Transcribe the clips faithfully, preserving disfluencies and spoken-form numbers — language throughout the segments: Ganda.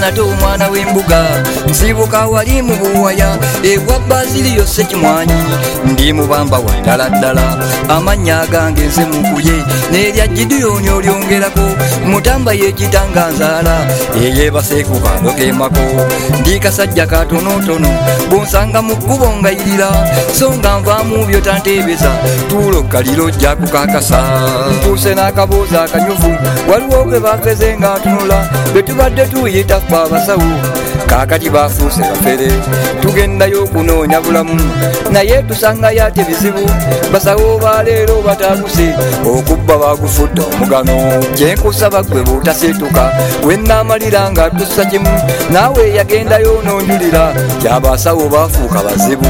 nate omwana w'embuga nsibuka wali mu buwaya ewa Baziliyo Ssekimwanyi ndi mubamba wa ddala ddala amannya agange nze mukuye n'erya Gideoni olyongerako mutamba y'ekitanga nzaala eyeebase ku kando k'emako ndi kasajja katonotono bonsanga mu kkubo ngayirira so nga nvaamu byo tantebeza tuulo kaliro ojja kukakasa ntuuse n'akaboozi akanyuvu waliwo gwe bakeze nga ntunula bwe tubadde tuyita ffe abasawo kaakati bafuuse bafere tugendayo okunoonya bulamu naye tusangayo ate bizibu basawo baleero bataaguse okubba bagufudde omugano kyenkusaba gwe bw'otaseetuka wennaamalira nga tussa kimu naawe yagendayo n'onjulira kyabasawo bafuuka bazibu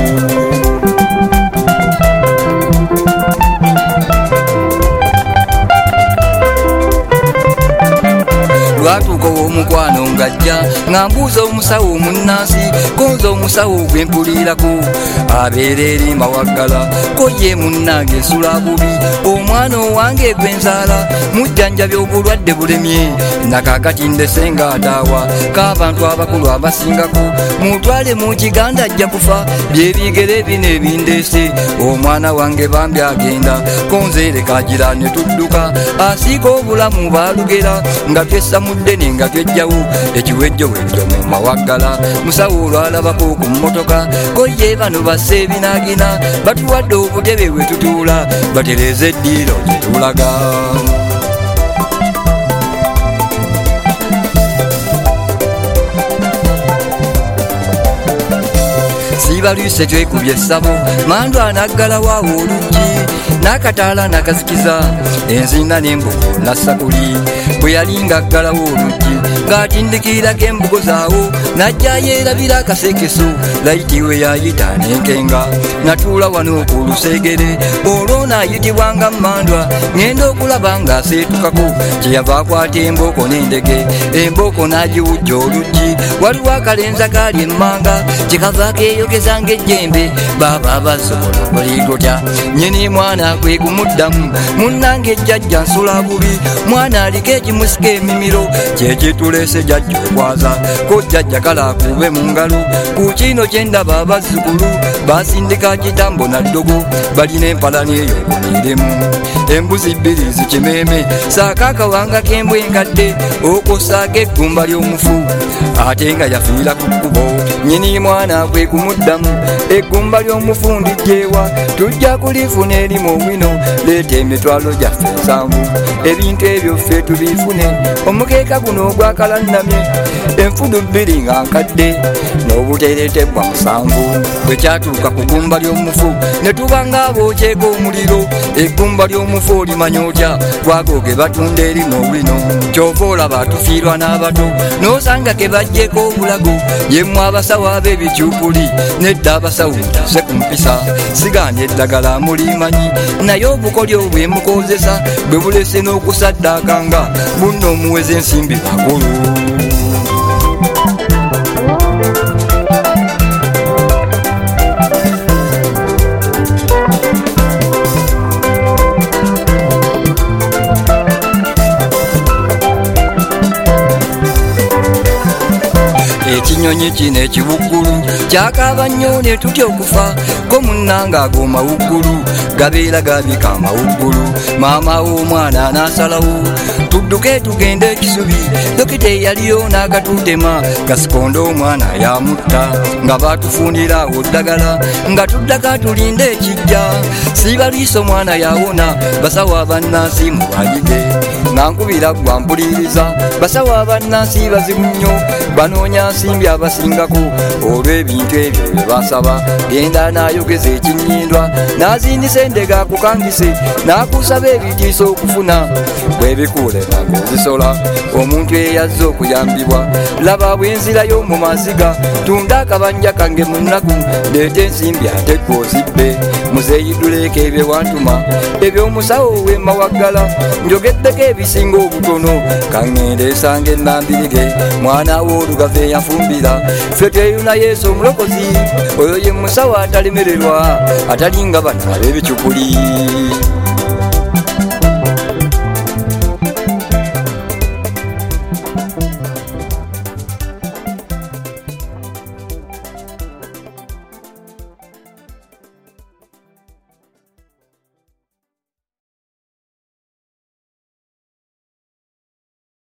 lwatuuka ow'omukwano ng'ajja nga mbuuza omusawo omunnansi konza omusawo gwempulirako abeera eri mawaggala ko ye munnange nsula bubi omwana owange gwenzaala mujjanjabya obulwadde bulemye nakaakati ndese ng'ataawa k'abantu abakulu abasingako mutwale mu kiganda ajja kufa byebigere bino ebindeese omwana wange bambi agenda konzeereka agira ne tudduka asiika obulamu baalugera nga byessa mudde nga twejjawo ekiwejjowejjo mu mawaggala musawo olwalabako ku mmotoka ko ye bano basse ebinaagina batuwadde obutebe bwe tutuula batereze eddiiro gye tulaga sibalwise twekubye essabo mandu anaggalawo awo oluggi n'akataala nakazikiza enzina n'embugo nassakuli bwe yali ng'aggalawo oluggi ng'atindikirako embugo zaawo n'ajja yeerabira akasekeso layiti we yayita n'enkenga natuula wano ku lusegere olwo naayitibwanga mmandwa ŋŋenda okulaba ng'aseetukako kyeyava akwata embooko n'endege embooko n'agiwujja oluggi waliwo akalenza kaali emmanga kyekavaako eyogeza ng'ejjembe baaba abasobola obuligotya nyini mwana kwe kumuddamu munnange ejjajja nsula bubi mwana aliko ekimusika emimiro kyekituleese jjajja okwaza ko jjajja kala akube mu ngalo ku kino kyendaba abazzukulu basindika kitambo na ddogo balina empalani eyo kuniremu embuzi bbiri zikimeeme saako akawanga k'embwa enkadde okosaako eggumba ly'omufu ate nga yafiira ku kkubo nyini mwana kwe kumuddamu eggumba ly'omufu ndijjeewa tujja kulifuna eri mu wino leeta emitwalo gyaffe ensanvu ebintu ebyo ffe tubifune omukeeka guno ogwakalannamye enfudu bbiri nga nkadde n'obuteereetebwa musanvu bwe kyatuuka ku ggumba ly'omufu ne tuba ng'abookyeko omuliro eggumba ly'omufu olimanya otya gwago ge batunda eri mu wino kyova olaba atufiirwa n'abato n'osanga ke bajjeko obulago yemmwe abasawo ab'ebikyupuli nedda abasawo mutuse ku mpisa sigaanye eddagala mulimanyi naye obukolyo bwe mukozesa bwe bulese n'okusaddaakanga bunno omuweza ensimbi bakulu ekinyonyi kino ekibuggulu kyakaaba nnyo ne tutya okufa ko munnanga ago mawuggulu gabeera gabika amawuggulu maama w'omwana n'asalawo tudduke tugende ekisubi dokita eyaliyo n'akatutema gasikondo omwana yamutta nga baatufunira awo ddagala nga tuddaka tulinde ekijja siibalwisa omwana yawona basawo abannansi mubajige nga nkubira gwa mpuliriza basawo abannansi bazibu nnyo banoonya nsimbi abasingako olw'ebintu ebyo bye basaba genda n'ayogeza ekinnyindwa n'azindisa endega akukangise n'akusaba ebitiisa okufuna bwebikuulema ng'ozisola omuntu eyazze okuyambibwa laba bwenzirayo mu maziga tunda akabanja kange mu nnaku leeta ensimbi ate gw'ozibbe muzeeyidduleko ebyo wantuma eby'omusawo w'emawaggala njogeddeko ebisinga obutono kaŋŋenda esanga ennambirige mwana w'olugave eyafumbira ffe tweyuna yesu omulokozi oyo ye musawo atalemererwa atalinga bano ab'ebikyukuli